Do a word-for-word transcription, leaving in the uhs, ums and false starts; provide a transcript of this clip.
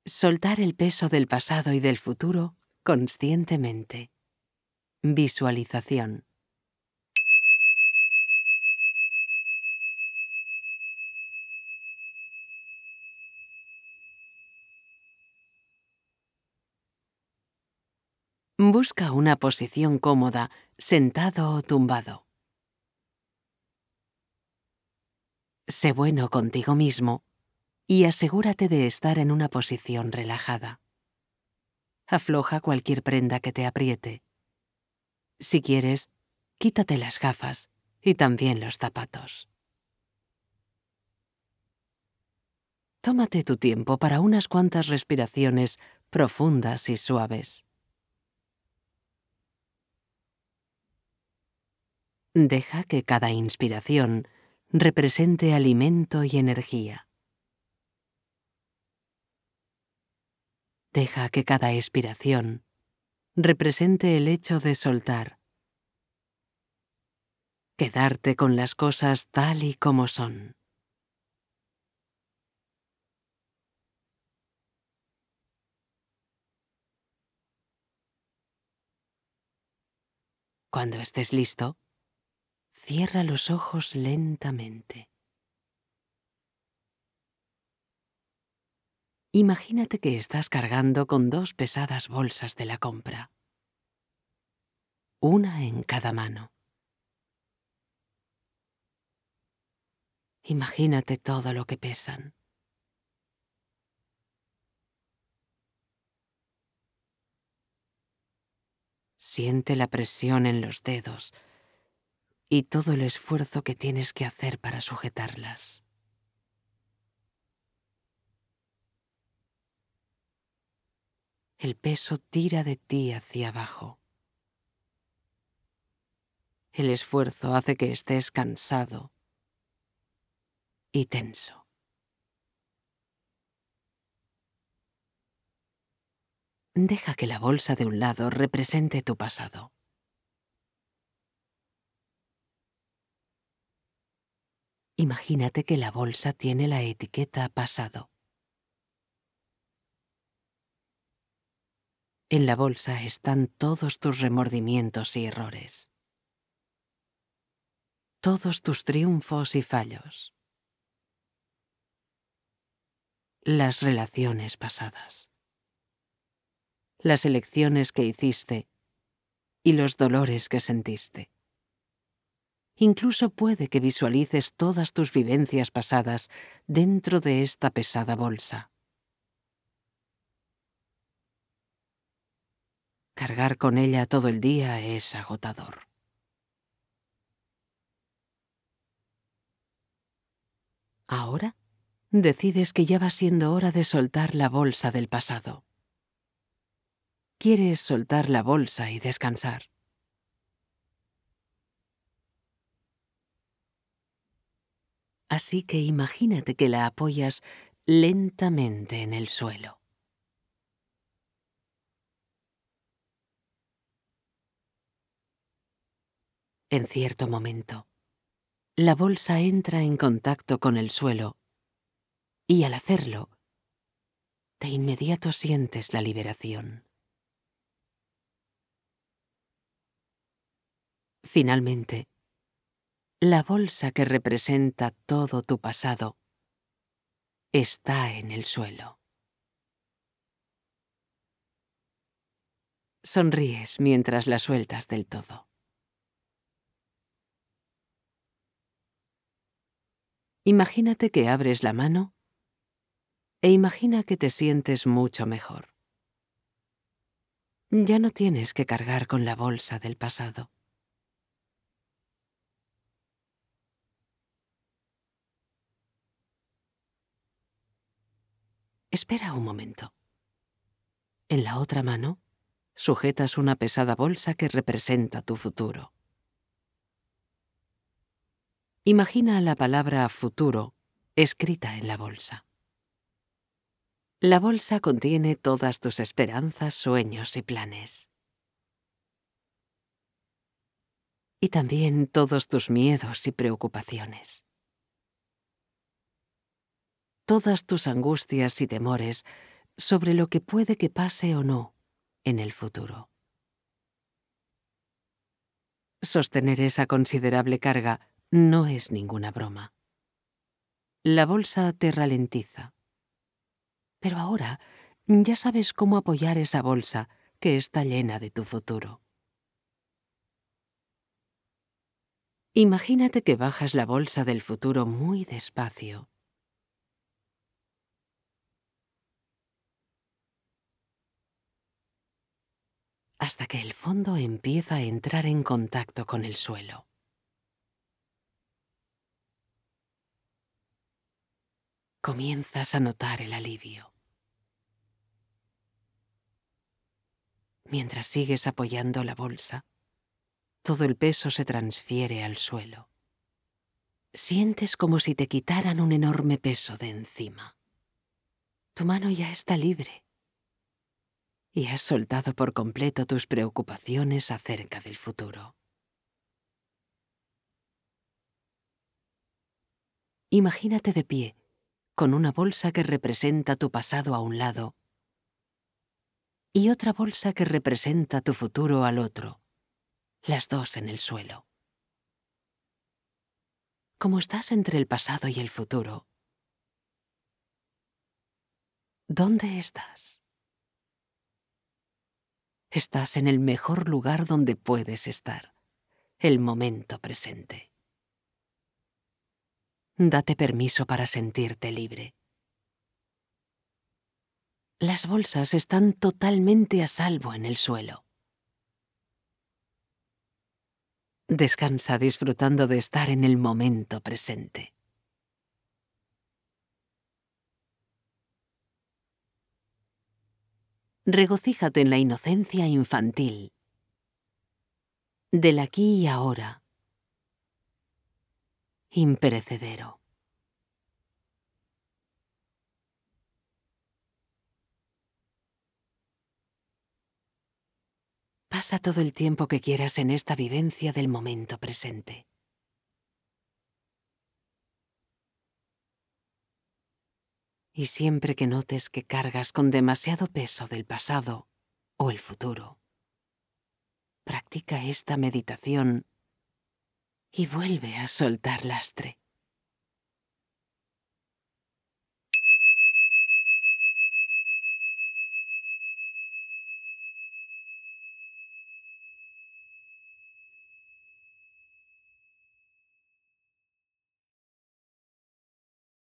Soltar el peso del pasado y del futuro conscientemente. Visualización. Busca una posición cómoda, sentado o tumbado. Sé bueno contigo mismo y asegúrate de estar en una posición relajada. Afloja cualquier prenda que te apriete. Si quieres, quítate las gafas y también los zapatos. Tómate tu tiempo para unas cuantas respiraciones profundas y suaves. Deja que cada inspiración represente alimento y energía. Deja que cada expiración represente el hecho de soltar. Quedarte con las cosas tal y como son. Cuando estés listo, cierra los ojos lentamente. Imagínate que estás cargando con dos pesadas bolsas de la compra. Una en cada mano. Imagínate todo lo que pesan. Siente la presión en los dedos y todo el esfuerzo que tienes que hacer para sujetarlas. El peso tira de ti hacia abajo. El esfuerzo hace que estés cansado y tenso. Deja que la bolsa de un lado represente tu pasado. Imagínate que la bolsa tiene la etiqueta pasado. En la bolsa están todos tus remordimientos y errores. Todos tus triunfos y fallos. Las relaciones pasadas. Las elecciones que hiciste y los dolores que sentiste. Incluso puede que visualices todas tus vivencias pasadas dentro de esta pesada bolsa. Cargar con ella todo el día es agotador. Ahora, decides que ya va siendo hora de soltar la bolsa del pasado. Quieres soltar la bolsa y descansar. Así que imagínate que la apoyas lentamente en el suelo. En cierto momento, la bolsa entra en contacto con el suelo y al hacerlo, de inmediato sientes la liberación. Finalmente, la bolsa que representa todo tu pasado está en el suelo. Sonríes mientras la sueltas del todo. Imagínate que abres la mano e imagina que te sientes mucho mejor. Ya no tienes que cargar con la bolsa del pasado. Espera un momento. En la otra mano, sujetas una pesada bolsa que representa tu futuro. Imagina la palabra futuro escrita en la bolsa. La bolsa contiene todas tus esperanzas, sueños y planes. Y también todos tus miedos y preocupaciones. Todas tus angustias y temores sobre lo que puede que pase o no en el futuro. Sostener esa considerable carga no es ninguna broma. La bolsa te ralentiza. Pero ahora ya sabes cómo apoyar esa bolsa que está llena de tu futuro. Imagínate que bajas la bolsa del futuro muy despacio. Hasta que el fondo empieza a entrar en contacto con el suelo. Comienzas a notar el alivio. Mientras sigues apoyando la bolsa, todo el peso se transfiere al suelo. Sientes como si te quitaran un enorme peso de encima. Tu mano ya está libre y has soltado por completo tus preocupaciones acerca del futuro. Imagínate de pie, con una bolsa que representa tu pasado a un lado y otra bolsa que representa tu futuro al otro, las dos en el suelo. Como estás entre el pasado y el futuro, ¿dónde estás? Estás en el mejor lugar donde puedes estar, el momento presente. Date permiso para sentirte libre. Las bolsas están totalmente a salvo en el suelo. Descansa disfrutando de estar en el momento presente. Regocíjate en la inocencia infantil del aquí y ahora, imperecedero. Pasa todo el tiempo que quieras en esta vivencia del momento presente. Y siempre que notes que cargas con demasiado peso del pasado o el futuro, practica esta meditación y vuelve a soltar lastre.